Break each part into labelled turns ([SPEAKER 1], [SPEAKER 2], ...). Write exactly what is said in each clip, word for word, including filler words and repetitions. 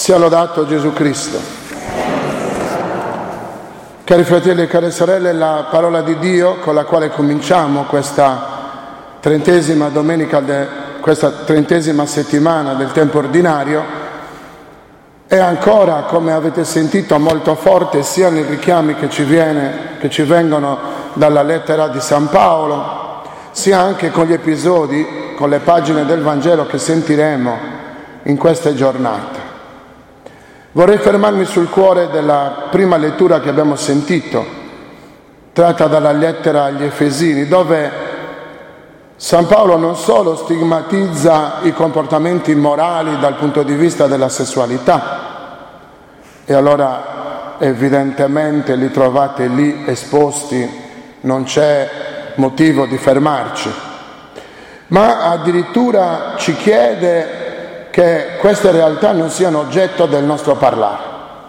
[SPEAKER 1] Sia lodato Gesù Cristo. Cari fratelli e care sorelle, la parola di Dio con la quale cominciamo questa trentesima domenica, de, questa trentesima settimana del tempo ordinario, è ancora, come avete sentito, molto forte sia nei richiami che ci, viene, che ci vengono dalla lettera di San Paolo, sia anche con gli episodi, con le pagine del Vangelo che sentiremo in queste giornate. Vorrei fermarmi sul cuore della prima lettura che abbiamo sentito, tratta dalla lettera agli Efesini, dove San Paolo non solo stigmatizza i comportamenti immorali dal punto di vista della sessualità, e allora evidentemente li trovate lì esposti, non c'è motivo di fermarci, ma addirittura ci chiede che queste realtà non siano oggetto del nostro parlare.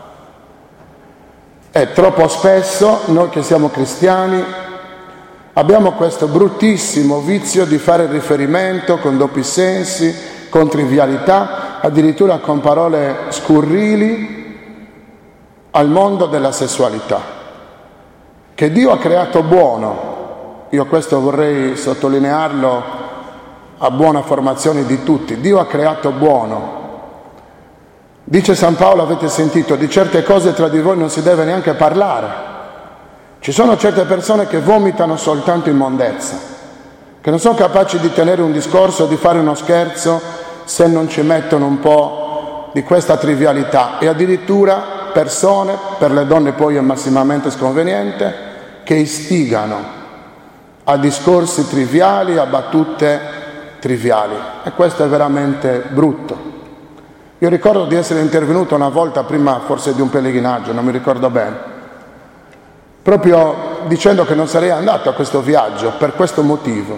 [SPEAKER 1] E troppo spesso noi che siamo cristiani abbiamo questo bruttissimo vizio di fare riferimento con doppi sensi, con trivialità, addirittura con parole scurrili al mondo della sessualità, che Dio ha creato buono. Io questo vorrei sottolinearlo a buona formazione di tutti. Dio ha creato buono. Dice San Paolo, avete sentito, di certe cose tra di voi non si deve neanche parlare. Ci sono certe persone che vomitano soltanto immondezza, che non sono capaci di tenere un discorso, di fare uno scherzo, se non ci mettono un po' di questa trivialità. E addirittura persone, per le donne poi è massimamente sconveniente, che istigano a discorsi triviali, a battute triviali, e questo è veramente brutto. Io ricordo di essere intervenuto una volta, prima forse di un pellegrinaggio, non mi ricordo bene, proprio dicendo che non sarei andato a questo viaggio per questo motivo,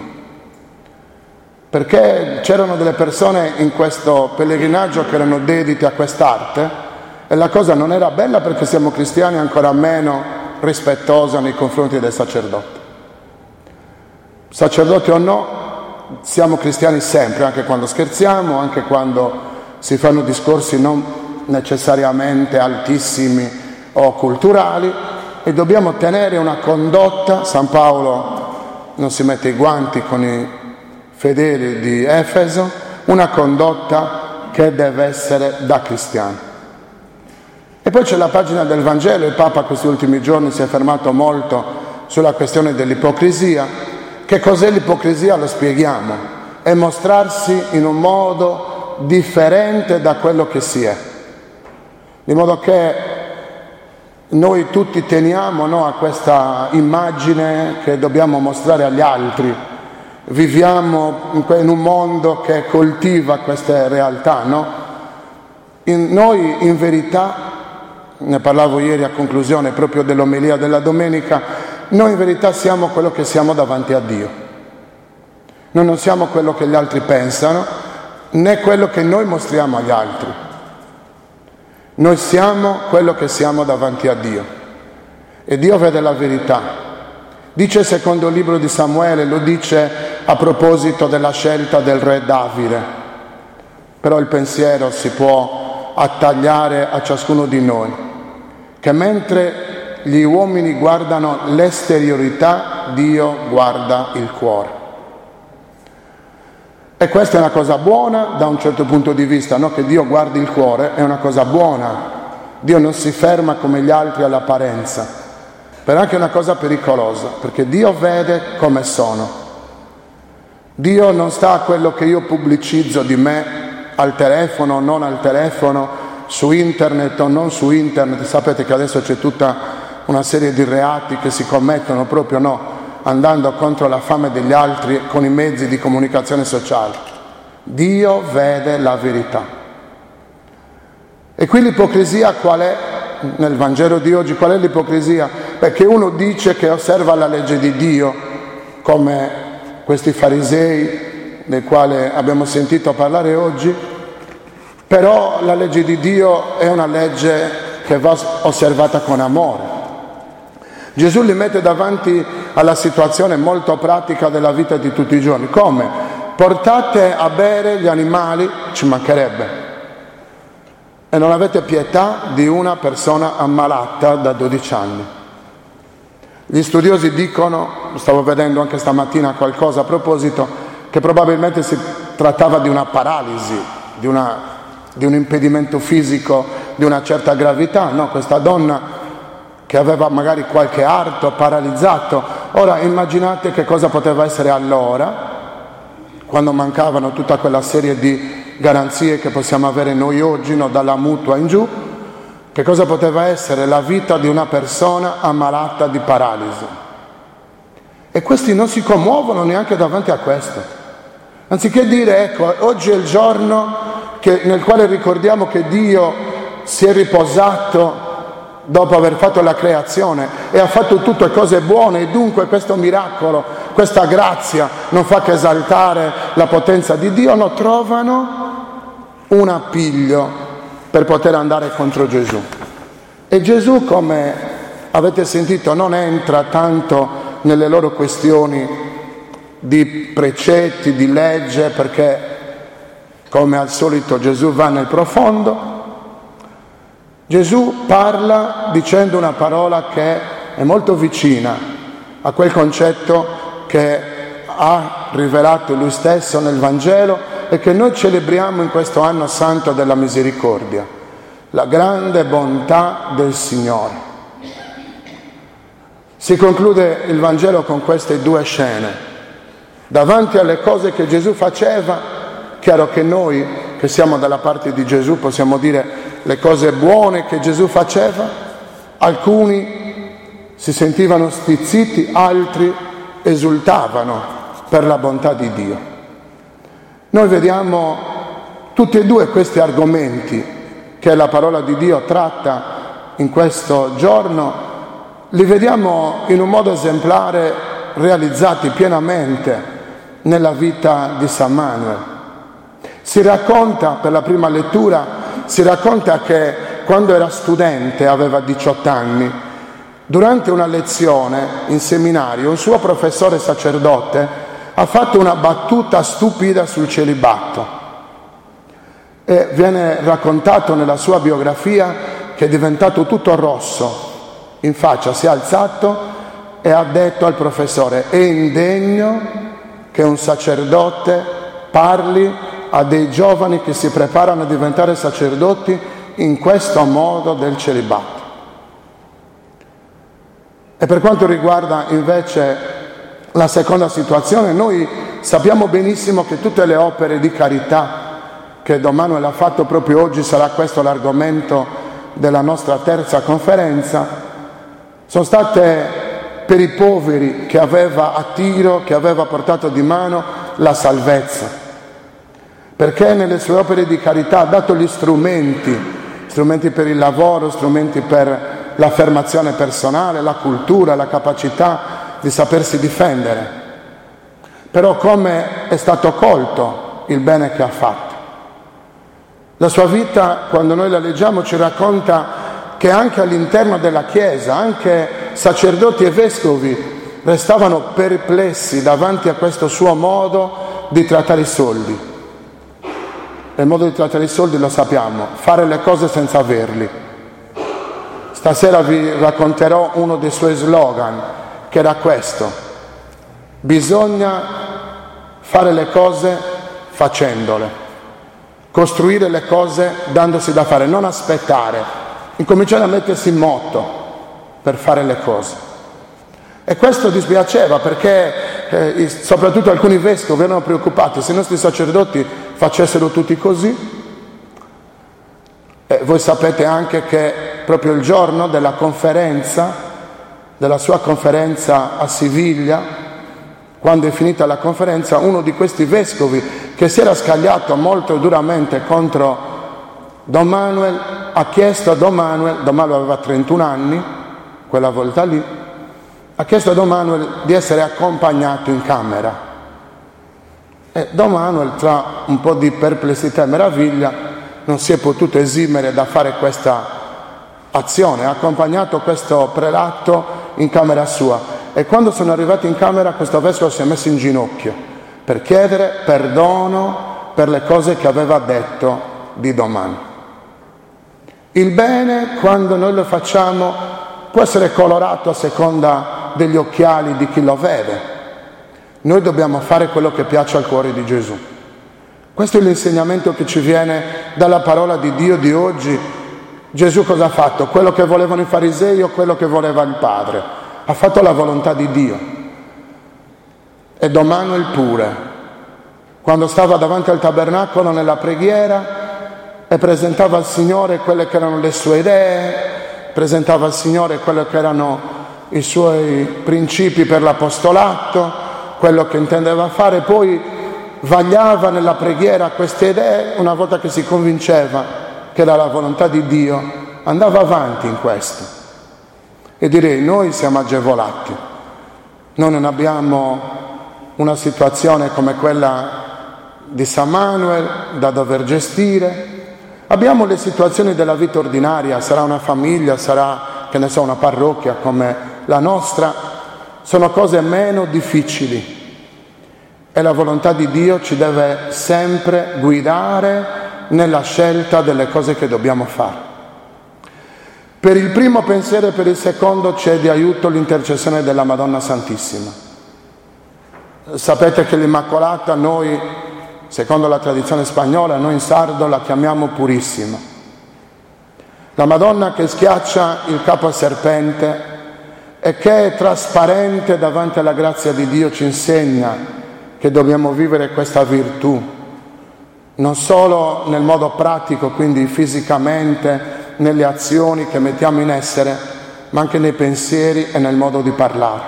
[SPEAKER 1] perché c'erano delle persone in questo pellegrinaggio che erano dedite a quest'arte e la cosa non era bella, perché siamo cristiani, ancora meno rispettosa nei confronti del sacerdote. Sacerdote o no, siamo cristiani sempre, anche quando scherziamo, anche quando si fanno discorsi non necessariamente altissimi o culturali, e dobbiamo tenere una condotta. San Paolo non si mette i guanti con i fedeli di Efeso, una condotta che deve essere da cristiani. E poi c'è la pagina del Vangelo. Il Papa questi ultimi giorni si è fermato molto sulla questione dell'ipocrisia. Che cos'è l'ipocrisia? Lo spieghiamo. È mostrarsi in un modo differente da quello che si è, di modo che noi tutti teniamo, no, a questa immagine che dobbiamo mostrare agli altri. Viviamo in, que- in un mondo che coltiva queste realtà, no? In, noi in verità, ne parlavo ieri a conclusione proprio dell'omelia della domenica, noi in verità siamo quello che siamo davanti a Dio. Noi non siamo quello che gli altri pensano, né quello che noi mostriamo agli altri. Noi siamo quello che siamo davanti a Dio. E Dio vede la verità. Dice secondo il libro di Samuele, lo dice a proposito della scelta del re Davide. Però il pensiero si può attagliare a ciascuno di noi, che mentre gli uomini guardano l'esteriorità, Dio guarda il cuore. E questa è una cosa buona da un certo punto di vista, no? Che Dio guardi il cuore è una cosa buona. Dio non si ferma come gli altri all'apparenza, però è anche una cosa pericolosa, perché Dio vede come sono. Dio non sta a quello che io pubblicizzo di me al telefono o non al telefono, su internet o non su internet. Sapete che adesso c'è tutta una serie di reati che si commettono proprio, no, andando contro la fame degli altri con i mezzi di comunicazione sociale. Dio vede la verità. E qui l'ipocrisia qual è? Nel Vangelo di oggi qual è l'ipocrisia? Perché uno dice che osserva la legge di Dio, come questi farisei dei quali abbiamo sentito parlare oggi, però la legge di Dio è una legge che va osservata con amore. Gesù li mette davanti alla situazione molto pratica della vita di tutti i giorni. Come? Portate a bere gli animali? Ci mancherebbe. e non avete pietà di una persona ammalata da dodici anni. Gli studiosi dicono, stavo vedendo anche stamattina qualcosa a proposito, che probabilmente si trattava di una paralisi, di, una, di un impedimento fisico di una certa gravità. No, questa donna che aveva magari qualche arto paralizzato. Ora immaginate che cosa poteva essere allora, quando mancavano tutta quella serie di garanzie che possiamo avere noi oggi, no, dalla mutua in giù, che cosa poteva essere la vita di una persona ammalata di paralisi. E questi non si commuovono neanche davanti a questo. Anziché dire, ecco, oggi è il giorno che, nel quale ricordiamo che Dio si è riposato dopo aver fatto la creazione e ha fatto tutte cose buone, e dunque questo miracolo, questa grazia non fa che esaltare la potenza di Dio, no, trovano un appiglio per poter andare contro Gesù. E Gesù, come avete sentito, non entra tanto nelle loro questioni di precetti, di legge, perché come al solito Gesù va nel profondo. Gesù parla dicendo una parola che è molto vicina a quel concetto che ha rivelato Lui stesso nel Vangelo e che noi celebriamo in questo anno santo della misericordia, la grande bontà del Signore. Si conclude il Vangelo con queste due scene. Davanti alle cose che Gesù faceva, chiaro che noi che siamo dalla parte di Gesù possiamo dire le cose buone che Gesù faceva, alcuni si sentivano stizziti, altri esultavano per la bontà di Dio. Noi vediamo tutti e due questi argomenti che la parola di Dio tratta in questo giorno, li vediamo in un modo esemplare realizzati pienamente nella vita di San Manuel. Si racconta, per la prima lettura, si racconta che quando era studente, aveva diciotto anni, durante una lezione in seminario, un suo professore sacerdote ha fatto una battuta stupida sul celibato. E viene raccontato nella sua biografia che è diventato tutto rosso in faccia, si è alzato e ha detto al professore: è indegno che un sacerdote parli a dei giovani che si preparano a diventare sacerdoti in questo modo del celibato. E per quanto riguarda invece la seconda situazione, noi sappiamo benissimo che tutte le opere di carità che Don Manuel ha fatto proprio oggi, sarà questo l'argomento della nostra terza conferenza, sono state per i poveri che aveva a tiro, che aveva portato di mano la salvezza. Perché nelle sue opere di carità ha dato gli strumenti, strumenti per il lavoro, strumenti per l'affermazione personale, la cultura, la capacità di sapersi difendere. Però come è stato colto il bene che ha fatto? La sua vita, quando noi la leggiamo, ci racconta che anche all'interno della Chiesa, anche sacerdoti e vescovi restavano perplessi davanti a questo suo modo di trattare i soldi. E il modo di trattare i soldi lo sappiamo, fare le cose senza averli. Stasera vi racconterò uno dei suoi slogan, che era questo: bisogna fare le cose facendole, costruire le cose dandosi da fare, non aspettare, incominciare a mettersi in moto per fare le cose. E questo dispiaceva perché eh, soprattutto alcuni vescovi erano preoccupati se i nostri sacerdoti facessero tutti così. E voi sapete anche che proprio il giorno della conferenza, della sua conferenza a Siviglia, quando è finita la conferenza, uno di questi vescovi che si era scagliato molto duramente contro Don Manuel ha chiesto a Don Manuel, Don Manuel aveva trentuno anni quella volta lì, ha chiesto a Don Manuel di essere accompagnato in camera. E Don Manuel, tra un po' di perplessità e meraviglia, non si è potuto esimere da fare questa azione, ha accompagnato questo prelato in camera sua, e quando sono arrivati in camera questo vescovo si è messo in ginocchio per chiedere perdono per le cose che aveva detto di Don Manuel. Il bene, quando noi lo facciamo, può essere colorato a seconda degli occhiali di chi lo vede. Noi dobbiamo fare quello che piace al cuore di Gesù. Questo è l'insegnamento che ci viene dalla parola di Dio di oggi. Gesù cosa ha fatto? Quello che volevano i farisei o quello che voleva il Padre? Ha fatto la volontà di Dio. E Emanuele pure, quando stava davanti al tabernacolo nella preghiera e presentava al Signore quelle che erano le sue idee, presentava al Signore quelli che erano i suoi principi per l'apostolato, quello che intendeva fare, poi vagliava nella preghiera queste idee. Una volta che si convinceva che era la volontà di Dio, andava avanti in questo. E direi, noi siamo agevolati, noi non abbiamo una situazione come quella di San Manuel da dover gestire. Abbiamo le situazioni della vita ordinaria, sarà una famiglia, sarà, che ne so, una parrocchia come la nostra, sono cose meno difficili e la volontà di Dio ci deve sempre guidare nella scelta delle cose che dobbiamo fare. Per il primo pensiero e per il secondo c'è di aiuto l'intercessione della Madonna Santissima. Sapete che l'Immacolata noi, secondo la tradizione spagnola, noi in sardo la chiamiamo Purissima. La Madonna che schiaccia il capo al serpente e che è trasparente davanti alla grazia di Dio ci insegna che dobbiamo vivere questa virtù, non solo nel modo pratico, quindi fisicamente, nelle azioni che mettiamo in essere, ma anche nei pensieri e nel modo di parlare.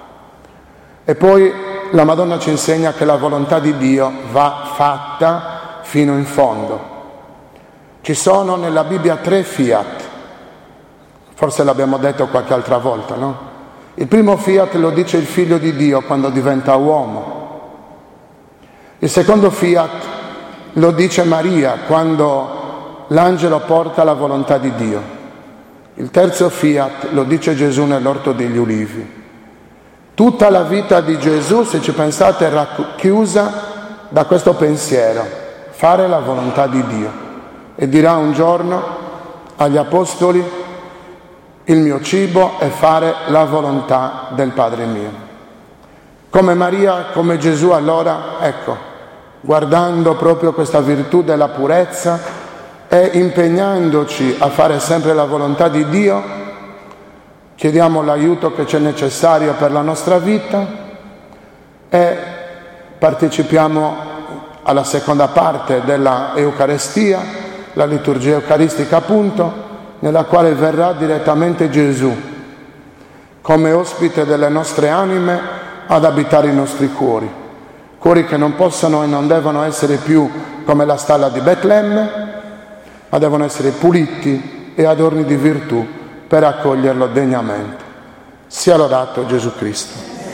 [SPEAKER 1] E poi la Madonna ci insegna che la volontà di Dio va fatta fino in fondo. Ci sono nella Bibbia tre fiat, forse l'abbiamo detto qualche altra volta, no? Il primo fiat lo dice il Figlio di Dio quando diventa uomo. Il secondo fiat lo dice Maria quando l'angelo porta la volontà di Dio. Il terzo fiat lo dice Gesù nell'orto degli ulivi. Tutta la vita di Gesù, se ci pensate, è racchiusa da questo pensiero, fare la volontà di Dio. E dirà un giorno agli apostoli: il mio cibo è fare la volontà del Padre mio. Come Maria, come Gesù, allora, ecco, guardando proprio questa virtù della purezza e impegnandoci a fare sempre la volontà di Dio, chiediamo l'aiuto che c'è necessario per la nostra vita e partecipiamo alla seconda parte della Eucaristia, la liturgia eucaristica appunto, nella quale verrà direttamente Gesù come ospite delle nostre anime ad abitare i nostri cuori, cuori che non possono e non devono essere più come la stalla di Betlemme, ma devono essere puliti e adorni di virtù per accoglierlo degnamente. Sia lodato Gesù Cristo.